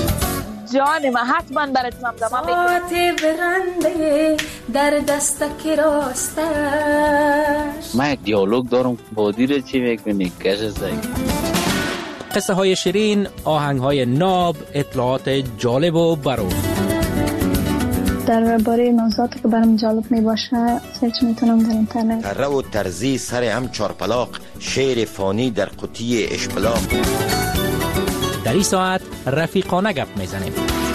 جان من حتما برات زمزمه میکنم. ساعت برنده در دستک راستش. من یک دیالوگ دارم با دیر چی میکنی کش زایی. قصه های شیرین، آهنگ های ناب، اطلاعات جالب و برون. درباره موضوعاتی که برام جالب می باشه سرچ میتونم در اینترنت. تره و ترزی سر هم چارپلاق، شعر فانی در قوطی اشبلاق. در این ساعت رفیقانه گپ میزنیم.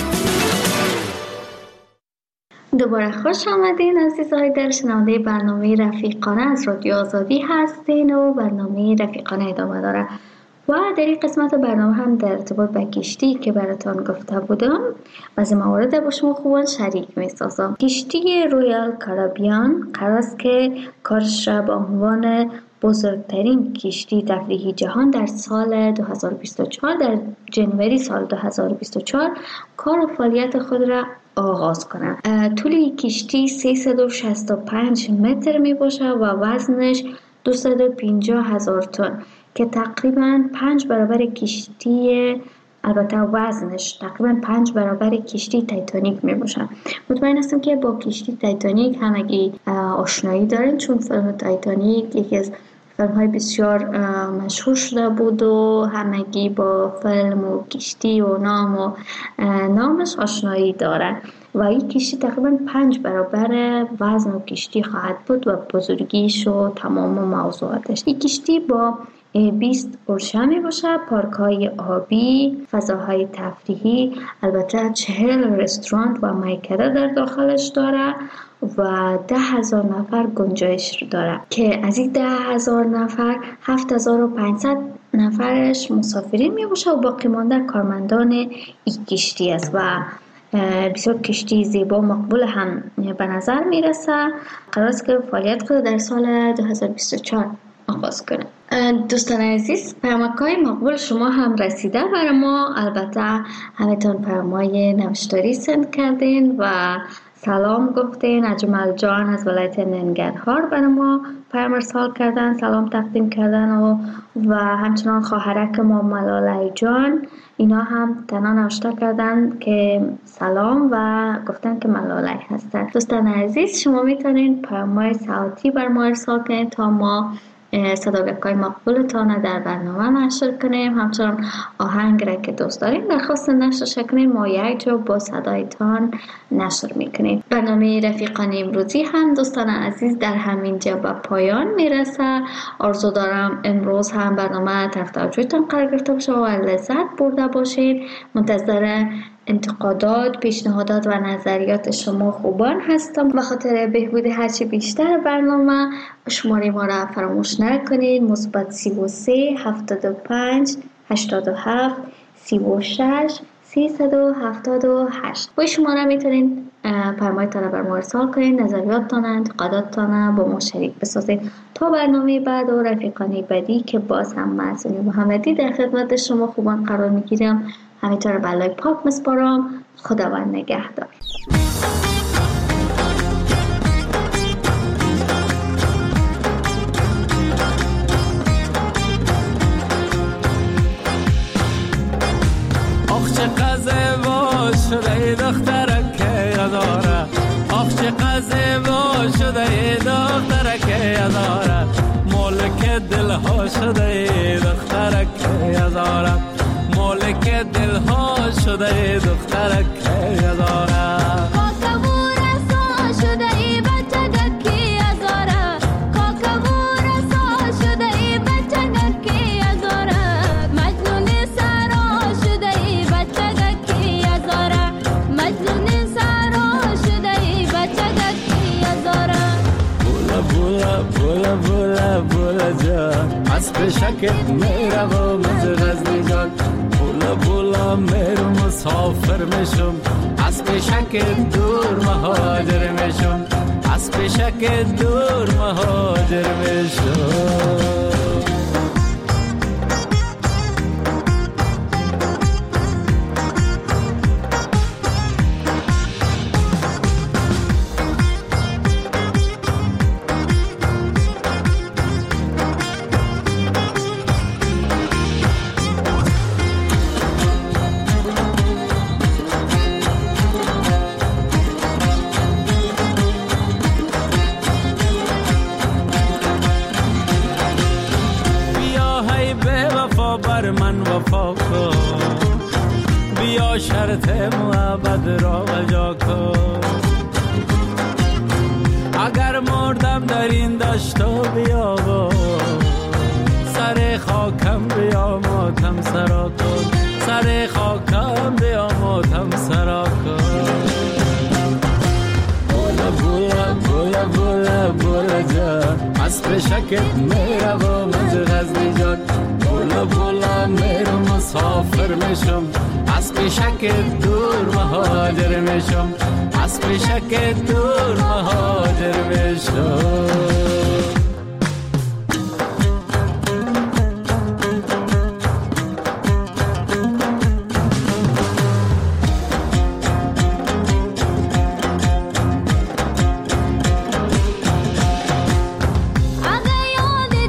دوباره خوش آمدین عزیزهای در شنونده برنامه رفیقانه از رادیو آزادی هستین و برنامه رفیقانه ادامه داره و در این قسمت برنامه هم در ارتباط با کشتی که براتان گفته بودم بعضی موارد با شما خوبان شریک می سازم. کشتی رویال کارابیان قرار است که کارش را به عنوان بزرگترین کشتی تفریحی جهان در سال دو هزار و بیست و چهار در جنوری سال دو هزار و بیست و چهار کار و فعالیت خود را آغاز کنند. طول کشتی سیصد و شصت و پنج متر می باشه و وزنش دویست و پنجاه هزار تن که تقریبا پنج برابر کشتی، البته وزنش تقریبا پنج برابر کشتی تایتانیک می باشد. مطمئن هستم که با کشتی تایتانیک همگی آشنایی دارین، چون فیلم تایتانیک یکی از فیلم های بسیار مشهور شده بود و همگی با فیلم و کشتی و نام و نامش آشنایی دارن و این کشتی تقریبا پنج برابر وزن و کشتی خواهد بود و بزرگیش و تمام موضوعاتش. این کشتی با بیست عرشه می باشه، پارک های آبی، فضاهای تفریحی، البته چهل رستوران و میکده در داخلش داره و ده هزار نفر گنجایش داره که از این ده هزار نفر هفت هزار و پانصد نفرش مسافرین می باشه و باقی مانده کارمندان این کشتی است و بسیار کشتی زیبا و مقبول هم به نظر می رسه. قرار است که فعالیت کنه در سال دو هزار و بیست و چهار آغاز کنه. دوستان عزیز، پیامک‌های مقبول شما هم رسیده برای ما، البته همتون پیام‌های نوشتاری سند کردین و سلام گفتین. اجمل جان از ولایت ننگرهار برای ما پیام ارسال کردن، سلام تقدیم کردن و و همچنان خواهرک ما ملاله جان، اینا هم تنها نوشته کردن که سلام و گفتن که ملاله هستن. دوستان عزیز، شما میتونین پیام‌های صوتی بر ما ارسال کنین تا ما صداقت‌های مقبولتان در برنامه نشر کنیم. همچنان آهنگ را که دوست داریم درخواست نشر کنیم، ما یک جا با صدایتان نشر میکنیم. برنامه رفیقان امروزی هم دوستان عزیز در همین جا به پایان میرسه. آرزو دارم امروز هم برنامه تحت توجهتان قرار گرفته باشه و لذت برده باشید. منتظر انتقادات، پیشنهادات و نظریات شما خوبان هستم. به خاطر بهبود هرچی بیشتر برنامه شماره ما را فراموش نکنید: مثبت سی و سه هفتاد و پنج هشتاد و هفت سی و شش سیصد و هفتاد و هشت. با شماره میتونید پیام‌هایتان را بر ما ارسال کنید، نظریاتتان، انتقاداتتان با ما شریک بسازید. تا برنامه بعد و رفیقانی بعدی که باز هم من سونیا محمدی در خدمت شما خوبان قرار میگیرم، همینطور به الله پاک مسپارم. خداوند نگهدار. آخ چه قزوا شده ای دخترک یاداره، آخ چه قزوا شده ای دخترک یاداره، مالک دلها شده ای دخترک یاداره، مالک دلها شده ای دخترک یاداره. بولا بولا بولا جان از پشکت میرم و مزغزنی جان، بولا بولا میرم مسافر میشم، از پشکت دور مهاجر میشم، از پشکت دور مهاجر میشم. بیا شرط محبت را بجا کن، اگر مردم در این دشتا بیا با سر خاکم بیا ماتم سرا کن، سر خاکم بیا ماتم سرا کن. بولا بولا بولا بولا بولا جان از پشکت میره و مزغزنی جان، بولا بولا میرم مسافر میشم، از پیشکت دور مهاجر میشم، از پیشکت دور مهاجر میشم. اگه یاد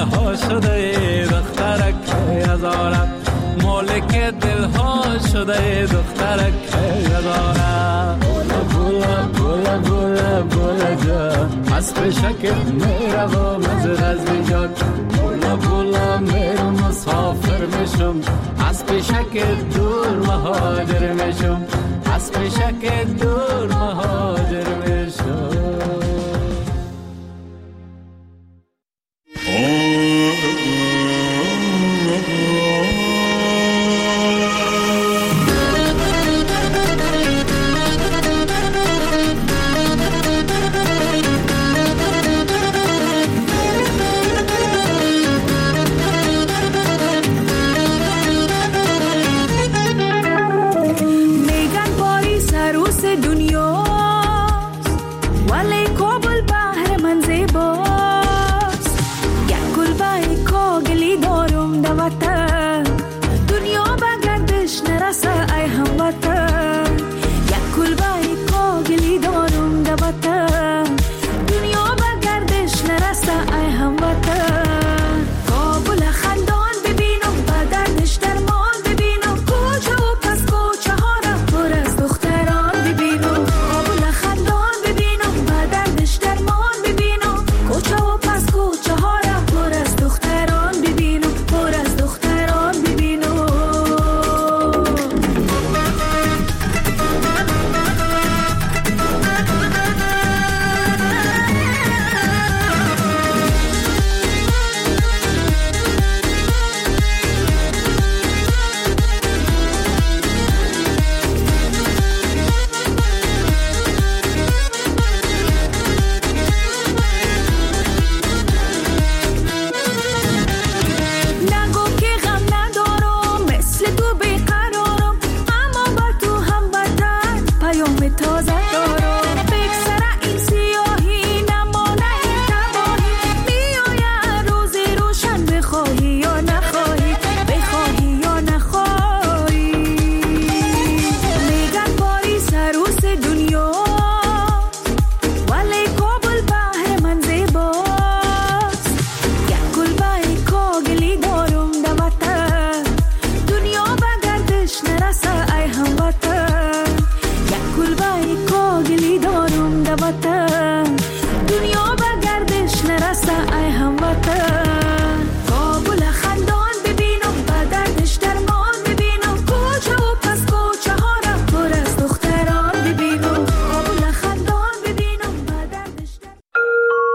دلها شده دخترک هزارم، مالک دلها شده دخترک هزارم. بولا بولا بولا بولا بولا جان، از پیشکت میروم از غزل جان. بولا بولا میرم مسافر میشم، از پیشکت دور مهاجر میشم، از پیشکت دور مهاجر میشم.